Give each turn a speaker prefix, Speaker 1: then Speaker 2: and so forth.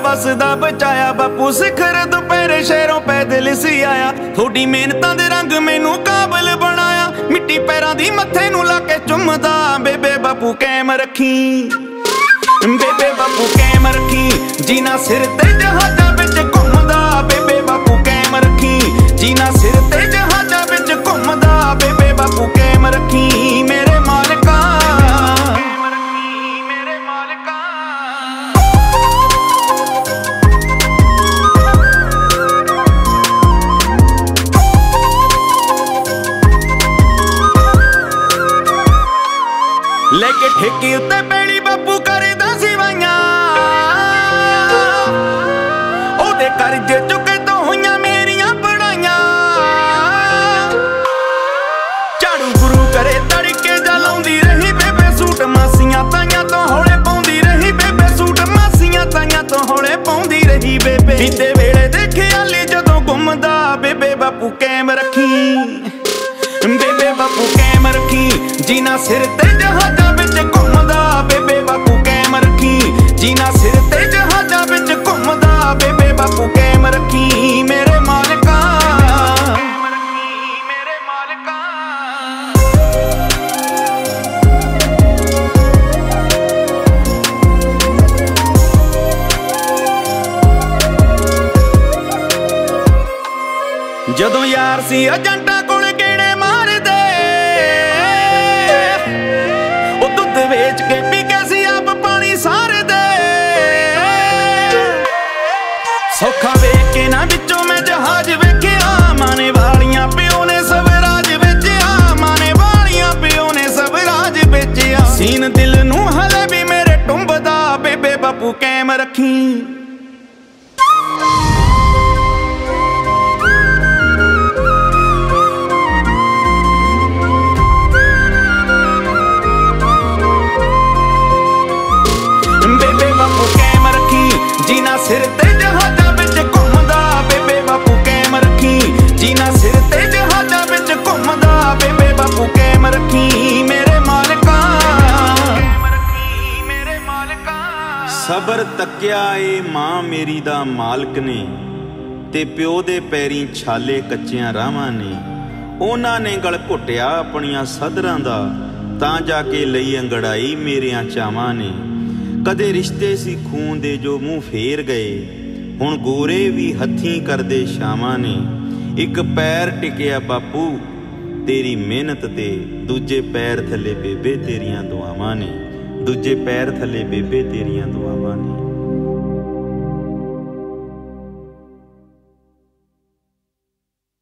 Speaker 1: वसदा बचाया। बापू सिखर दोपहरे शहरों पैदल सी आया। थोड़ी मेहनतां दे रंग मैनू काबल बनाया। मिट्टी पैरां दी मत्थे नू ला के चुमदा। बेबे बापू कैम रखी, बेबे बापू कैम रखी, जीना सिर ते जहाजां विच घुमदा। बेबे बापू कैम रखी, जीना सिर ते जहाजां विच घुमदा। बेबे बापू कैम रखी मेरे मालका। लेके ठेके उत्ते पैड़ी बापू करदा सिवाइयां। ओदे करजे चुके तो होइयां मेरियां पढ़ाइयां। झाड़ू गुरु करे तड़के जा लाउंदी रही बेबे सूट। मासियां ताइयां तो हौले पाउंदी रही बेबे सूट। मासियां ताइयां तो हौले पाउंदी रही बेबे। बीते वेले देखे आले जदों घुमदा। बेबे बापू कैम रखी, बेबे बापू कैम रखी, जीना सिर ते जहाजां विच घुमदा। बेबे बापू कैम रखी, जीना सिर ते जहाजां विच घुमदा। बेबे बापू कैम रखी मेरे मालका। जदों यार सी एजेंटां कोल गेड़े मारदे। ओ दुध वेच के पी के सी आप पानी सारदे। सौखा वेख के ना विचों मैं जहाज वेखिया। माने वालियां प्यो ने सब राज बेचिया। माने वालियां प्यो ने सब राज बेचिया। सीन दिल नू हले भी मेरे टुंबदा। बेबे बापू कैम रखी, जीना सिर ते जहाजां विच घुमदा। बेबे बापू कैम रखी, जीना सिर ते जहाजां विच घुमदा। बेबे बापू कैम रखी मेरे मालका।
Speaker 2: सबर तक्या ए मां मेरी दा मालक ने। ते प्यो दे पैरीं छाले कच्चियां राहां ने। उन्हां ने गल घुटिया अपनियां सदरां दा। तां जाके लई अंगड़ाई मेरियां चावां ने। कदे रिश्ते सी खून दे जो मूँह फेर गए। हुण गोरे भी हत्थीं करदे शावां ने। एक पैर टिकिया बापू तेरी मेहनत ते। दूजे पैर थले बेबे तेरियां दुआवां ने। दूजे पैर थले बेबे तेरियां दुआवां ने।